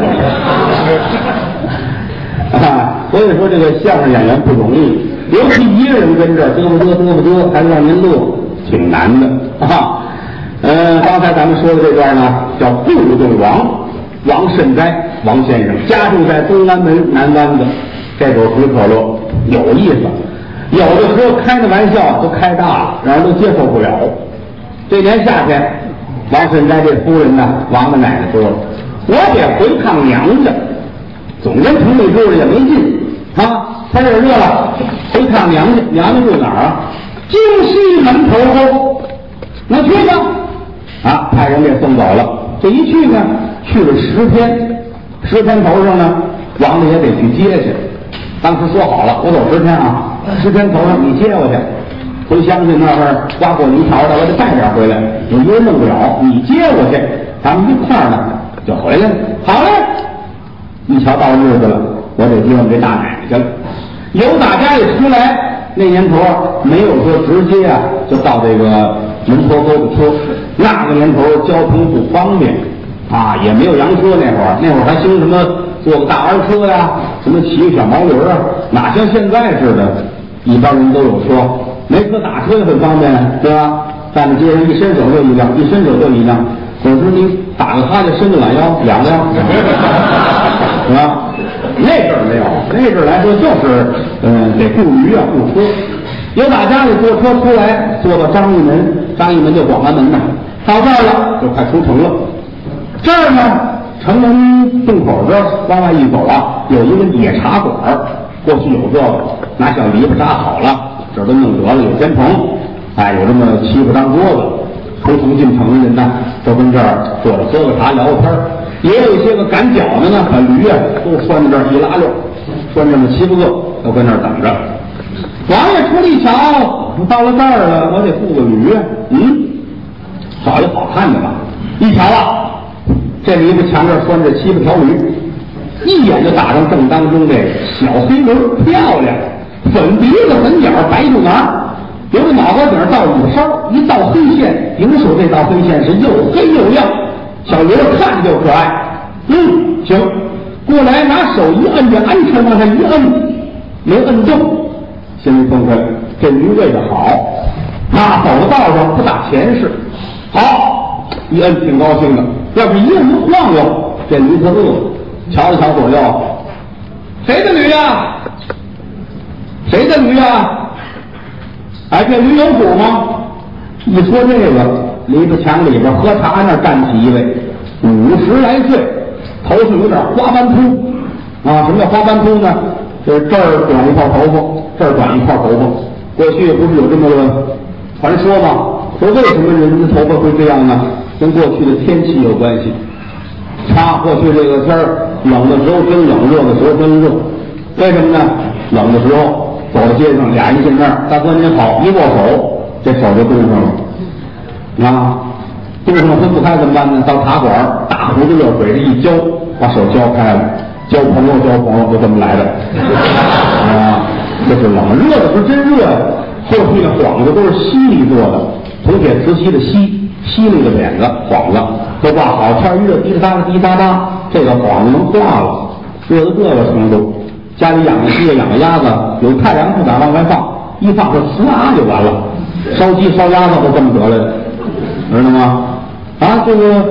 啊，所以说这个相声演员不容易，尤其一个人跟这儿嘚不嘚嘚不嘚，还让您乐，挺难的啊。呃，刚才咱们说的这段呢，叫顾仲王，王慎斋，王先生家住在东安门南湾子，这首诗可乐有意思。有的时候开的玩笑都开大了，让人都接受不了。这年夏天，王慎斋这夫人呢，王的奶奶说了：“我得回趟娘家，总跟城里住着也没劲啊。天儿热了，回趟娘家，娘家住哪儿啊？京西门头沟，那去吧。啊，派人给送走了。这一去呢，去了十天，十天头上呢，王家也得去接去。当时说好了，我走十天啊。”十天头上你接我去，回乡亲那儿刮过泥条的，我得带点回来。我一人弄不了，你接我去，咱们一块儿呢就回来了。好嘞，一瞧到日子了，我得接我们这大奶奶去了。由打家里出来，那年头没有说直接啊就到这个门头沟的车，那个年头交通不方便啊，也没有洋车那会儿，那会儿还兴什么坐个大儿车呀，什么骑个小毛驴啊，哪像现在似的，一般人都有车，没车打车也很方便，对吧？站在街上一伸手就一辆，一伸手就一辆。可是你打个哈欠伸个懒腰，两辆，是吧？那阵儿没有，那阵儿来说就是嗯、呃、得雇驴啊，雇车。有打家里坐车出来，坐到张义门，张义门就广安门呐，到这儿了就快出城了。这儿呢，城门洞口这儿往外一走啊，有一个野茶馆，过去有这个，拿小篱笆扎好了，这儿都弄得了，有天棚，哎，有这么七八张桌子，出城进城的人呢，都跟这儿坐着喝个茶聊个天儿，也有一些个赶脚的呢，把驴啊都拴在这儿一拉溜，拴这么七八个，都跟那儿等着。王爷出来一瞧，到了这儿了，我得雇个驴啊，嗯，找一好看的吧。一瞧啊，这篱笆墙这儿拴着七八条驴，一眼就打上正当中这小黑驴，漂亮，粉鼻子粉眼白肚腩，由这脑瓜顶到尾巴梢一道黑线，迎手这道黑线是又黑又亮，小驴看着就可爱。嗯，行，过来拿手一摁，这安全往上一摁，没摁动。心里痛快，这驴喂的好，啊，走到道上不打前世，好，一摁挺高兴的。要是一摁不晃悠，这驴可饿，瞧了瞧左右，谁的驴呀？谁的驴呀？哎，这驴有主吗？一说这个，篱笆墙里边喝茶那站起一位，五十来岁，头上有点花斑秃，啊，什么叫花斑秃呢？就是这儿短一块头发，这儿短一块头发。过去不是有这么个传说吗？说为什么人的头发会这样呢？跟过去的天气有关系。他过去这个天儿冷的时候真冷，热的时候真热。为什么呢？冷的时候走到街上，俩人见面，大哥您好，一握手，这手就冻上了。啊，冻上了分不开怎么办呢？到茶馆，大壶子热水这一浇，把手浇开了。交朋友，交朋友就这么来的啊！这是冷，热的时候真热呀。过去的幌子都是锡里做的，铜铁瓷锡的锡，锡里的匾子幌子都挂好，天一热滴答答滴答答，这个幌子能化了，热到这个程度。家里养个鸡养个鸭子，有太阳不敢往外放，一放这呲啦就完了，烧鸡烧鸭子都这么得来的，知道吗？啊，这个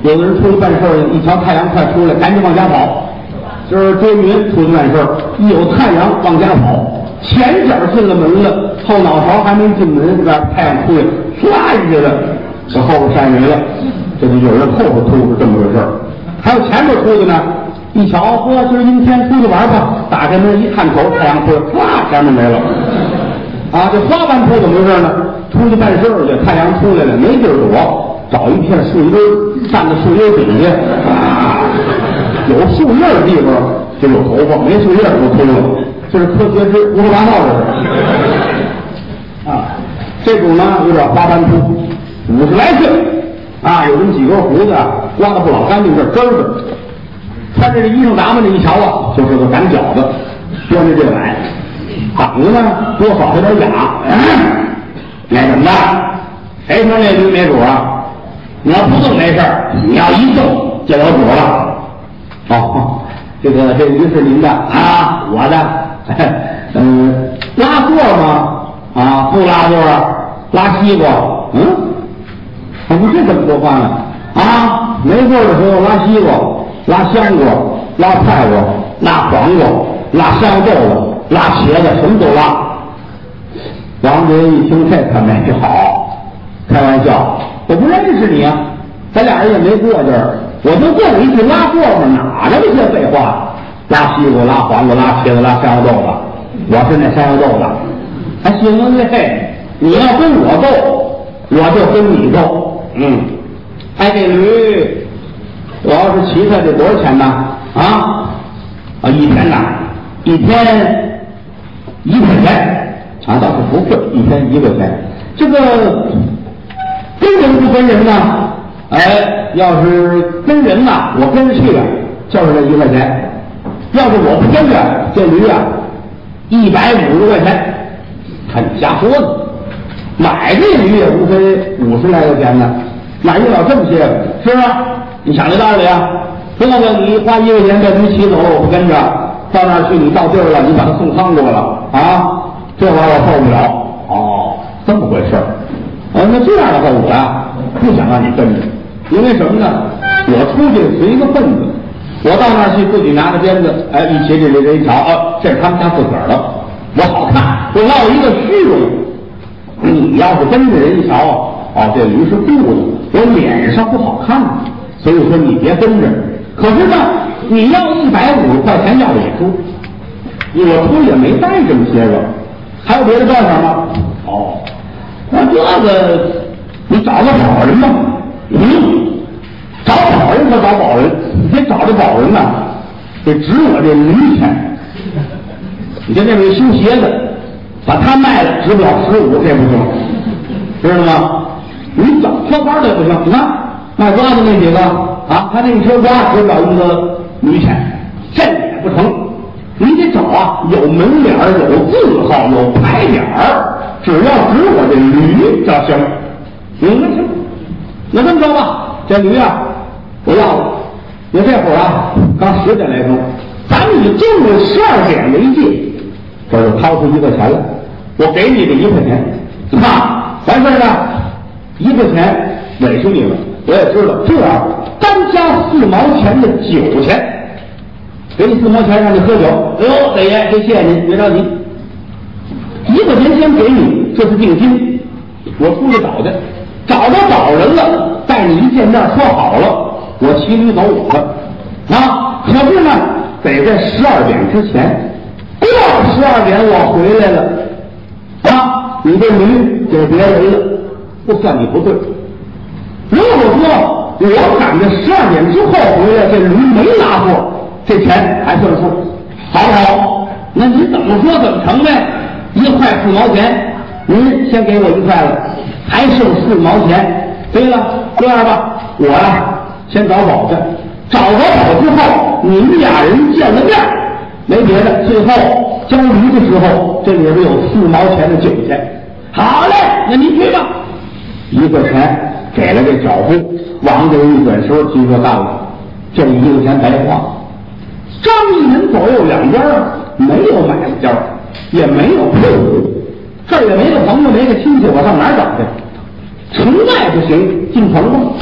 有的人出去办事儿，一瞧太阳快出来，赶紧往家跑。就是追云出去办事儿，一有太阳往家跑，前脚进了门了，后脑勺还没进门，这边太阳出来，唰一下子，这后边晒没了。这就有人后边出是这么回事儿。还有前边出去呢，一瞧，呵，今儿阴天出去玩吧，打开门一探头，太阳出来，唰，前面没了。啊，这花班铺怎么回事呢？出去办事儿去，太阳出来了，没地儿躲，找一片树荫，站在树荫底下，啊，有树叶的地方就有头发，没树叶就秃了，这是科学之胡说八道的事。啊，这种呢有点花斑秃，五十来岁，啊，有这么几根胡子，刮得不老干净，这根儿穿着这衣裳打扮的一瞧啊，就是个赶脚的，端着这碗，嗓子呢多少有点哑。那怎么办？谁说那驴没主啊？你要不动没事儿，你要一动就有主了。哦，这个这驴是您的啊，我的。嗯，拉座吗？啊，不拉座，拉西瓜。嗯，我不这怎么说话呢？啊，没座的时候拉西瓜，拉香瓜，拉菜瓜，拉黄瓜，拉香豆子，拉茄子，什么都拉。王杰一听这可没好，开玩笑，我不认识你啊，咱俩人也没过劲儿，我就问你一句拉座嘛，哪这么些废话？拉西瓜，拉黄瓜，拉茄子，拉香豆子，我是那香豆子，还行嘞。你要跟我斗，我就跟你斗。嗯，哎，这驴，我要是骑它得多少钱呢？啊啊，一天呐，一天一块钱。啊，倒是不贵，一天一块钱。这个跟人不跟人呢？哎，要是跟人呐，我跟着去了，就是这一块钱；要是我不跟着，这驴啊，一百五十块钱。看你瞎说呢，买这驴也无非五十来块钱呢，哪有了这么些？是啊，你想这道理啊？这个你花一块钱把驴骑走了，我不跟着，到那儿去你到地儿了，你把它送汤过了啊？这玩意儿我受不了。哦，这么回事儿。呃，那这样的话，我呀不想让你跟着，因为什么呢？我出去随一个份子，我到那儿去自己拿着鞭子，哎，一骑这这这一瞧，哦，这是他们家自个儿的，我好看，我落一个虚荣。你要是跟着人一瞧，哦，这驴是雇的，我脸上不好看，所以说你别跟着。可是呢，你要一百五十块钱要我出，我出也没带这么些个。还有别的办法吗？哦，那这个你找个保人吧。嗯，找保人可找保人，你得找这保人呐，得值我这驴钱。你像这位修鞋的，把他卖了值不了十五，这不行，知道吗？你找挑花的不行，你看卖瓜子那几个啊，他那一车瓜值不了一个驴钱，这也不成。你得找啊，有门脸儿，有字号，有牌匾儿，只要指我这驴就行。嗯，那行，那这么着吧，这驴啊，我要了。我这会儿啊，刚十点来钟，咱们以中午十二点为界，这就掏出一块钱来，我给你这一块钱，你看完事儿呢，一块钱委屈你了，我也知道，这样单加四毛钱的酒钱。给你四毛钱让你喝酒，哎呦，大爷，这谢谢您，别着急，一块钱先给你，这是定金。我出去找去，找到保人了，带你一见面说好了，我骑驴走我的啊。可是呢，得在十二点之前，过了十二点我回来了啊，你这驴给别人了，不算你不对。如果说我赶在十二点之后回来，这驴没拿货，这钱还算数，好不好？那你怎么说怎么成呗？一块四毛钱，您先给我一块了，还剩四毛钱。对了，这样吧，我呀先找宝去，找着宝之后，你们俩人见了面，没别的，最后交驴的时候，这里边有四毛钱的酒钱。好嘞，那您去吧。一块钱给了这脚夫，王家一转身，听说干了，这一块钱白花。张一门左右两边没有买卖家，也没有客户，这儿也没个朋友，没个亲戚，我上哪儿找去？城外不行，进城吧。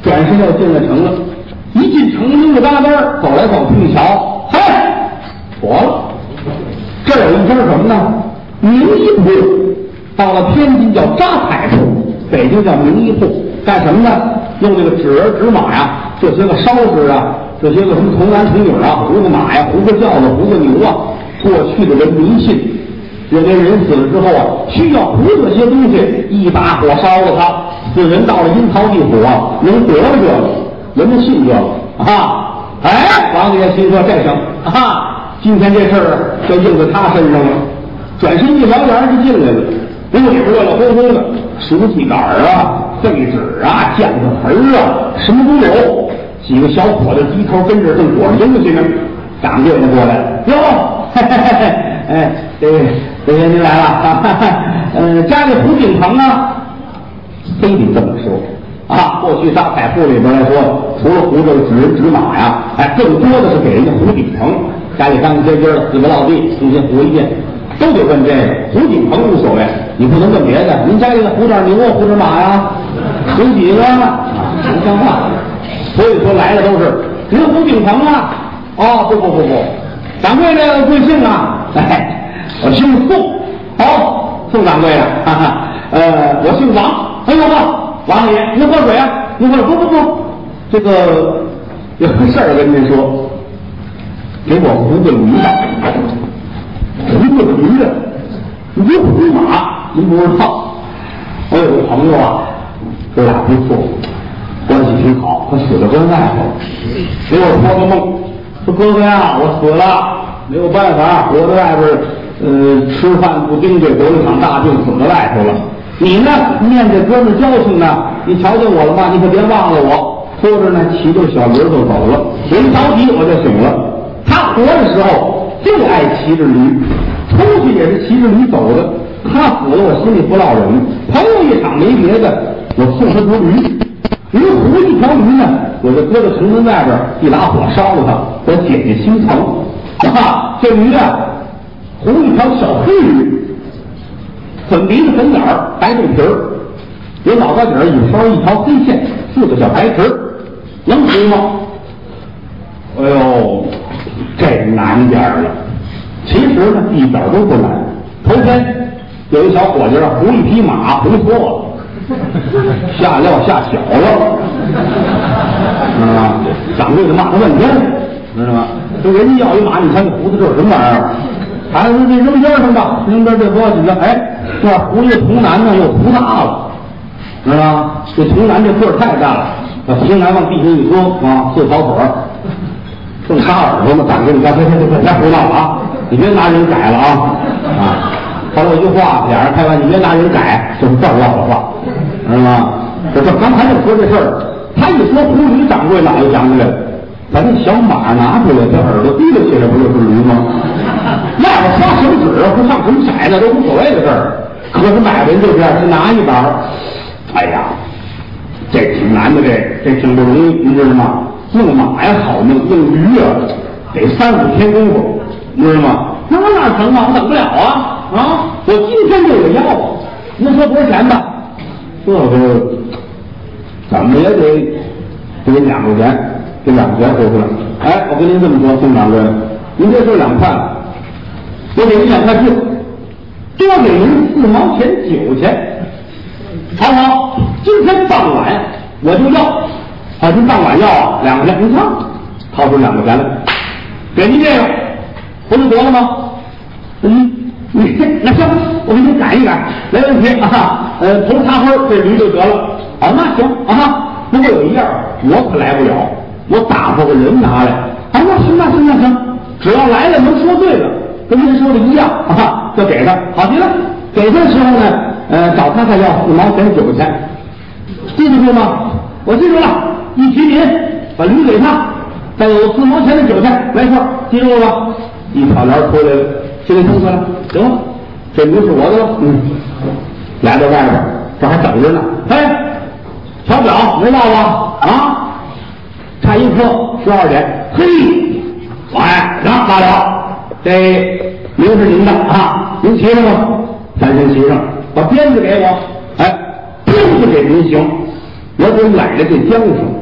转身要进了城了。一进城，溜溜达达走来走去，一瞧，嘿，妥了，这儿有一家什么呢？名医铺。到了天津叫扎彩铺，北京叫名医铺，干什么呢？用这个纸儿纸马呀，这些个烧纸啊，这些个什么童男童女啊，胡个马呀，胡个轿子，胡个牛啊。过去的人迷信，认为人死了之后啊，需要胡这些东西，一把火烧了他，死人到了阴曹地府啊，能得了这个，人们信这个啊。哎，王家心说这行啊，今天这事儿就应在他身上了。转身一撩帘就进来了。屋里边热热烘烘的，熟鸡杆啊、废纸啊、酱子盆啊，什么都有。几个小伙子低头跟着正裹着东西呢，掌柜的过来，哟，嘿嘿嘿嘿，哎，这位这位您来了，哈哈哈，呃，家里胡锦鹏啊，非得这么说啊。过去扎彩铺里边来说，除了胡这个纸人纸马呀，哎，更多的是给人家胡锦鹏，家里干干净净的，死个老弟，重新胡一遍。都得问这个，胡锦鹏无所谓，你不能问别的。您家里胡点牛啊，胡点马呀，胡几个啊，不像话。所以说来的都是您胡锦鹏啊，哦，不不不不，掌柜的贵姓啊？哎，我姓宋，好，宋掌柜的，哈哈，呃，我姓王。哎呦呵，王老爷，您喝水啊？您喝水？不不不，这个有个事儿跟您说，给我胡个驴吧。胡个驴的，你这胡马您不知道。我有个朋友啊，哥俩不错，关系挺好，他死在关外头，给我托个梦，说哥哥呀，我死了，没有办法，我在外边呃吃饭不丁对，得了场大病，死在外头了。你呢，念这哥们交情呢，你瞧见我了吗？你可别忘了我。说着呢，骑着小驴就走了。我一着急我就醒了。他活的时候就爱骑着驴，出去也是骑着驴走的。他死了，我心里不落忍。朋友一场没别的，我送他头驴。驴胡一条驴呢，我就搁在城门外边，一把火烧了它，我解解心疼。啊，这驴啊，胡一条小黑驴，粉鼻子粉眼儿，白肚皮儿，有脑袋顶儿一圈一条黑线，四个小白皮儿，能胡吗？哎呦，这难点儿了。其实呢，一点都不难。头天有一小伙计啊，胡一匹马胡错了，下料下小了，知道吗？掌柜的骂他半天，知道吗？说人家要一马，你看你胡子这是什么玩意儿？孩子，这扔边上吧，扔边这不要紧的。哎，这胡一个童男呢，又胡大了，知道吗？这童男这个儿太大了，把童男往地上一搁啊，四条腿儿。正插耳朵呢，掌柜的，别别别别别胡闹啊！你别拿人改了啊啊！说了一句话，俩人开玩笑，你别拿人改，就是这儿要的话，知道吗？这这刚才就说这事儿，他一说胡驴，掌柜脑袋想起来了，把那小马拿出来，这耳朵提了起来，不就是驴吗？外边刷什么纸啊，不上什么色的都无所谓的事儿。可是买人就这样，是拿一把，哎呀，这挺难的，这这挺不容易，你知道吗？弄马呀好弄，弄驴啊得三五天功夫，你知道吗？那哪成啊？我等不了啊！啊，我今天就得要啊！您说多少钱吧？这个怎么也得得两块钱，这两块钱说出来。哎，我跟您这么说，宋掌柜，您这是两块，我给您两块四，多给您四毛钱九钱，好不好？今天傍晚我就要。啊，您当晚要啊，两块钱，您看，掏出两块钱来，给您这个，不就得了吗？嗯，你那行，我给您改一改，没问题啊。呃，头插花这驴就得了。啊，那行啊。不过有一样，我可来不了，我打发个人拿来。啊，那行，那行，那行，只要来了能说对了，跟您说的一样啊，就给他。好极了，给他的时候呢，呃，找他再要四毛钱九钱，记得住吗？我记住了。一提您把驴给他，再有四毛钱的九钱，没错，记住了吧？一挑帘出来了，心里痛快了，行了，这驴是我的了。嗯，来到外边，这还等着呢。哎，瞧表没落吧？啊，差一刻十二点。嘿，哎，行，大了，这驴是您的啊，您骑上吧，咱先骑上，把鞭子给我。哎，鞭子给您行，我得揽着这缰绳。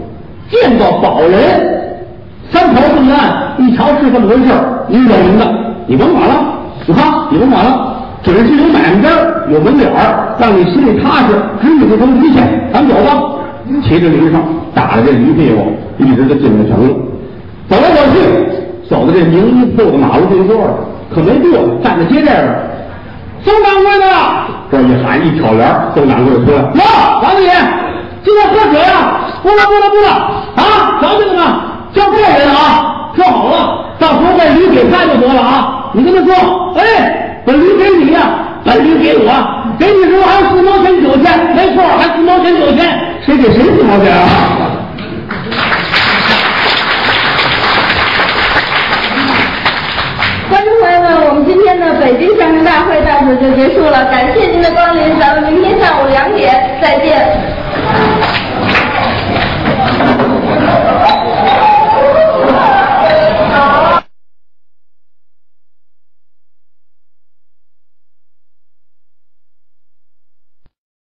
见到宝人，三头四岸，一瞧是这么回事儿，你有名的，你甭管了，你看你甭管了，只是有买卖单，有门脸儿，让你心里踏实，知你这头驴去，咱走吧。骑着驴上，打着这驴屁股，一直就进了城了。走来走去，走到这名医铺的马路对过了，可没过去，站在街这儿。宋掌柜的，这一喊一挑帘，宋掌柜的出来，哟，王姐，今天喝水啊？不了不了不了啊！瞧见了吗？叫这人啊，说好了，到时候把驴给他就得了啊！你跟他说，哎，把驴给你呀、啊，把驴给我，给你时候还有四毛钱九钱，没错，还四毛钱九钱，谁给谁四毛钱啊？ 观众朋友们，我们今天的北京相声大会到此就结束了，感谢您的光临，咱们明天下午两点再见。